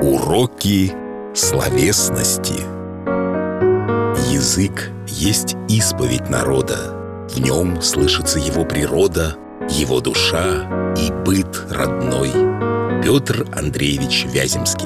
Уроки словесности. Язык есть исповедь народа. В нем слышится его природа, его душа и быт родной. Петр Андреевич Вяземский.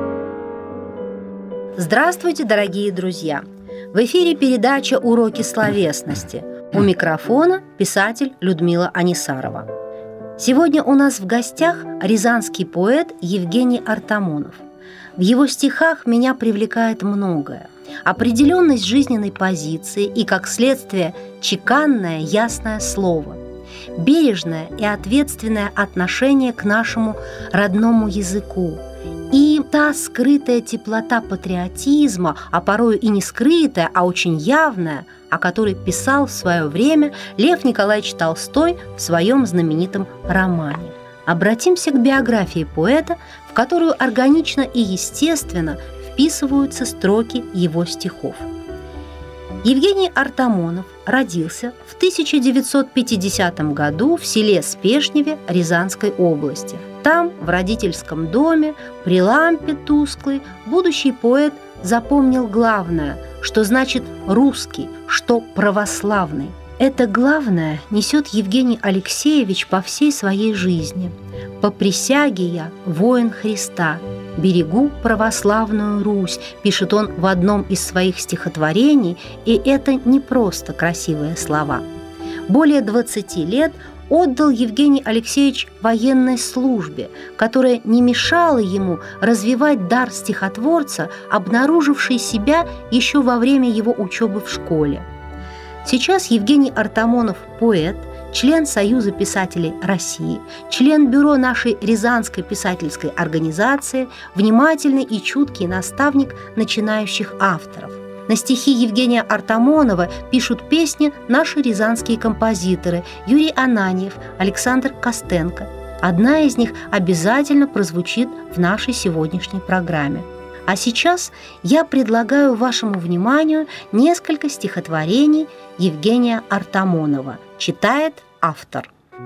Здравствуйте, дорогие друзья! В эфире передача «Уроки словесности». У микрофона писатель Людмила Анисарова. Сегодня у нас в гостях рязанский поэт Евгений Артамонов. В его стихах меня привлекает многое. Определенность жизненной позиции и, как следствие, чеканное, ясное слово, бережное и ответственное отношение к нашему родному языку и та скрытая теплота патриотизма, а порою и не скрытая, а очень явная, о которой писал в свое время Лев Николаевич Толстой в своем знаменитом романе. Обратимся к биографии поэта, в которую органично и естественно вписываются строки его стихов. Евгений Артамонов родился в 1950 году в селе Спешневе Рязанской области. Там, в родительском доме, при лампе тусклой, будущий поэт запомнил главное, что значит «русский», что «православный». Это главное несет Евгений Алексеевич по всей своей жизни. «По присяге я воин Христа, берегу православную Русь», пишет он в одном из своих стихотворений, и это не просто красивые слова. Более 20 лет отдал Евгений Алексеевич военной службе, которая не мешала ему развивать дар стихотворца, обнаруживший себя еще во время его учебы в школе. Сейчас Евгений Артамонов – поэт, член Союза писателей России, член бюро нашей Рязанской писательской организации, внимательный и чуткий наставник начинающих авторов. На стихи Евгения Артамонова пишут песни наши рязанские композиторы Юрий Ананьев, Александр Костенко. Одна из них обязательно прозвучит в нашей сегодняшней программе. А сейчас я предлагаю вашему вниманию несколько стихотворений Евгения Артамонова. Читает автор.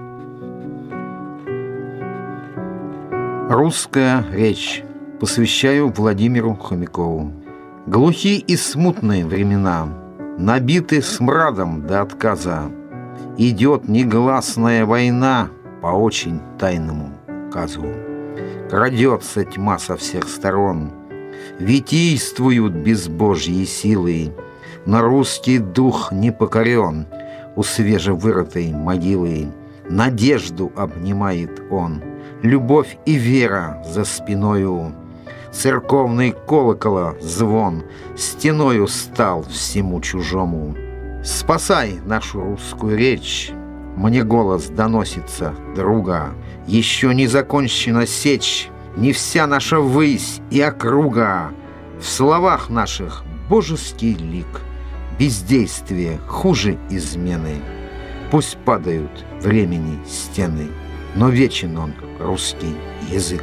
Русская речь. Посвящаю Владимиру Хомякову. Глухи и смутные времена, набиты смрадом до отказа. Идет негласная война по очень тайному казу. Крадется тьма со всех сторон, витийствуют безбожьи силы, но русский дух не покорен у свежевырытой могилы. Надежду обнимает он, любовь и вера за спиною. Церковный колокола звон стеною стал всему чужому. Спасай нашу русскую речь, мне голос доносится, друга. Еще не закончена сечь, не вся наша высь и округа. В словах наших божеский лик, бездействие хуже измены. Пусть падают времени стены, но вечен он, русский язык.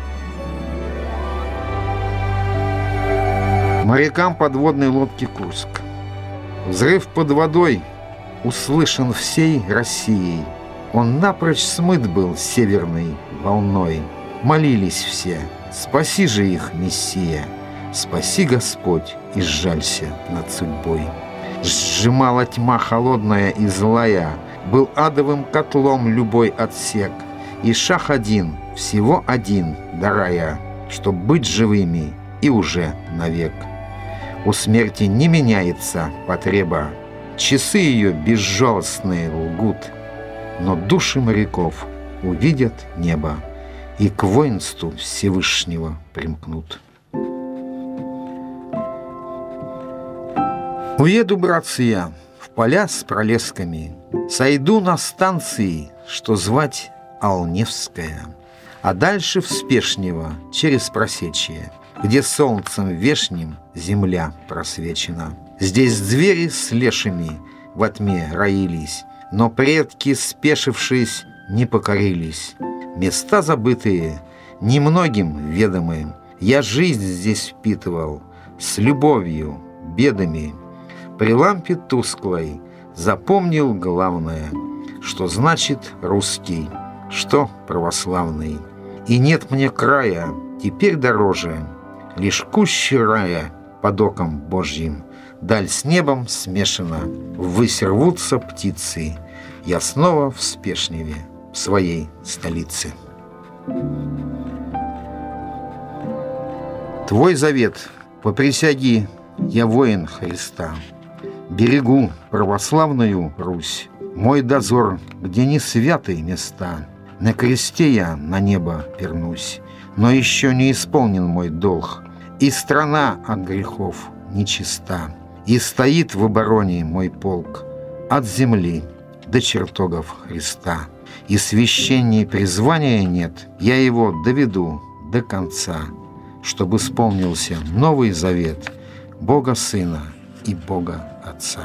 Морякам подводной лодки «Курск». Взрыв под водой услышан всей Россией. Он напрочь смыт был северной волной. Молились все: спаси же их, Мессия, спаси, Господь, и сжалься над судьбой. Сжимала тьма холодная и злая, был адовым котлом любой отсек, и шаг один, всего один, дарая, чтоб быть живыми и уже навек. У смерти не меняется потреба, часы ее безжалостные лгут, но души моряков увидят небо и к воинству Всевышнего примкнут. Уеду, братцы, я в поля с пролесками, сойду на станции, что звать Алневская, а дальше в Спешнево через Просечье, где солнцем вешним земля просвечена. Здесь звери с лешими во тьме роились, но предки, спешившись, не покорились. Места забытые, немногим ведомы, я жизнь здесь впитывал с любовью, бедами. При лампе тусклой запомнил главное, что значит русский, что православный. И нет мне края теперь дороже. Лишь кущи рая под оком Божьим, даль с небом смешана, ввысь рвутся птицы. Я снова в Спешневе, в своей столице. Твой завет, по присяге, я воин Христа. Берегу православную Русь, мой дозор, где не святые места. На кресте я на небо вернусь, но еще не исполнен мой долг, и страна от грехов нечиста, и стоит в обороне мой полк от земли до чертогов Христа. И священней призвания нет, я его доведу до конца, чтобы исполнился новый завет Бога Сына и Бога Отца.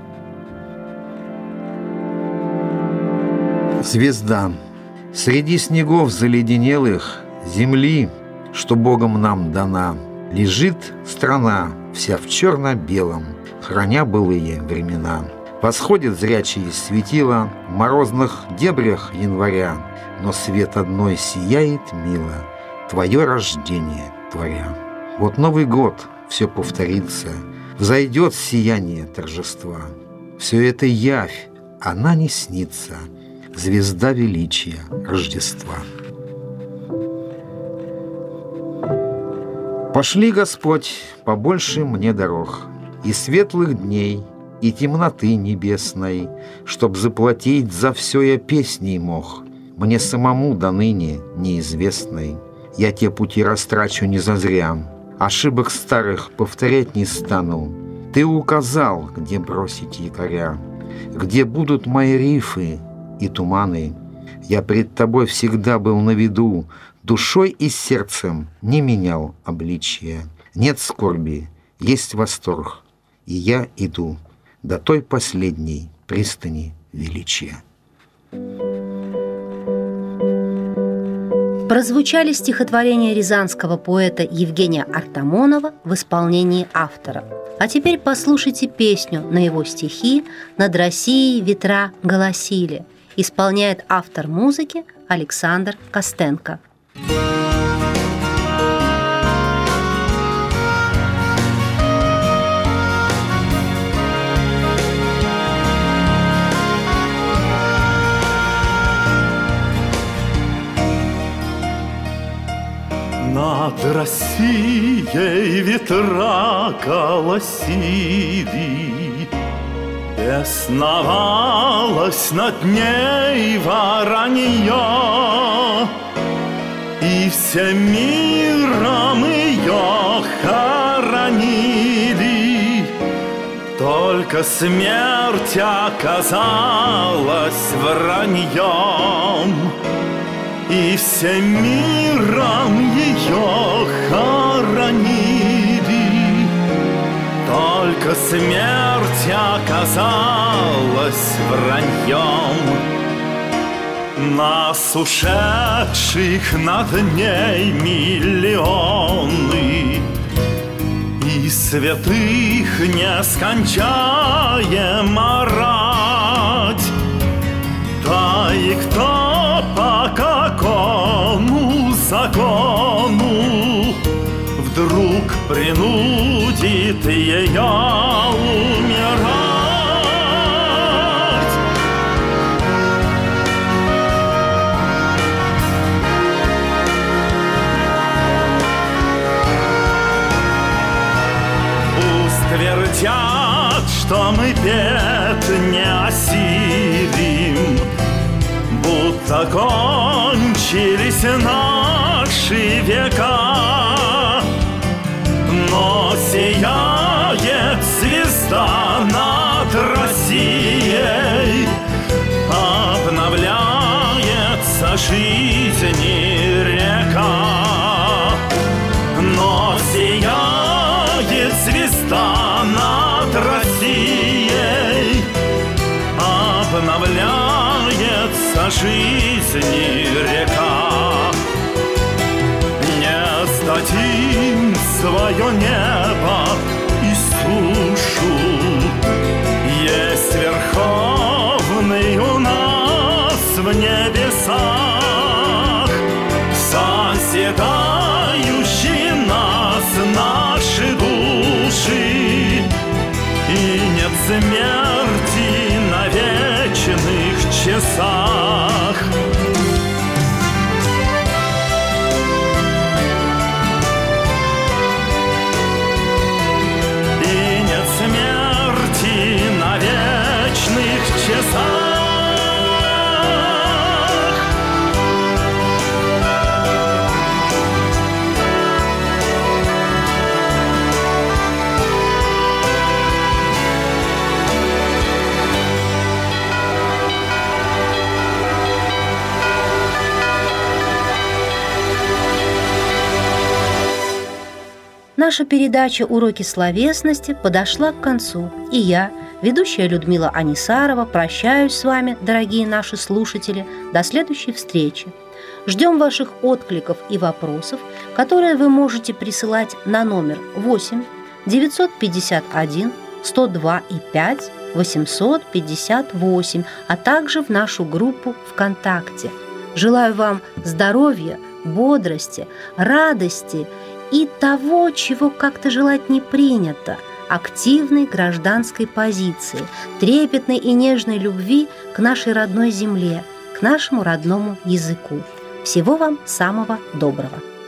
Звезда. Среди снегов заледенелых земли, что Богом нам дана, лежит страна вся в черно-белом, храня былые времена. Восходят зрячие светила в морозных дебрях января, но свет одной сияет мило, твое рождение творя. Вот Новый год, все повторится, взойдет сияние торжества. Все это явь, она не снится, звезда величия Рождества. Пошли, Господь, побольше мне дорог, и светлых дней, и темноты небесной, чтоб заплатить за все я песней мог, мне самому до ныне неизвестной. Я те пути растрачу не зазря, ошибок старых повторять не стану. Ты указал, где бросить якоря, где будут мои рифы и туманы. Я пред тобой всегда был на виду, душой и сердцем не менял обличия. Нет скорби, есть восторг, и я иду до той последней пристани величия. Прозвучали стихотворения рязанского поэта Евгения Артамонова в исполнении автора. А теперь послушайте песню на его стихи «Над Россией ветра голосили». Исполняет автор музыки Александр Костенко. Над Россией ветра колосили, бесновалось над ней воронье, и всем миром ее хоронили. Только смерть оказалась враньем, и всем миром ее хоронили. Только смерть оказалась враньем. Нас ушедших над ней миллионы, и святых нескончаемо рать. Да и кто по какому закону вдруг принудит ее умирать? Пусть твердят, что мы бед не осилим, будто кончились наши века, но сияет звезда над Россией, обновляется жизни река. Но сияет звезда над Россией, обновляется жизни река. Не сдадим свое небо и сушу, есть Верховный у нас в небесах, созидает Наша передача «Уроки словесности» подошла к концу, и я, ведущая Людмила Анисарова, прощаюсь с вами, дорогие наши слушатели, до следующей встречи. Ждем ваших откликов и вопросов, которые вы можете присылать на номер 8 951 102 и 5 858, а также в нашу группу ВКонтакте. Желаю вам здоровья, бодрости, радости и того, чего как-то желать не принято, активной гражданской позиции, трепетной и нежной любви к нашей родной земле, к нашему родному языку. Всего вам самого доброго!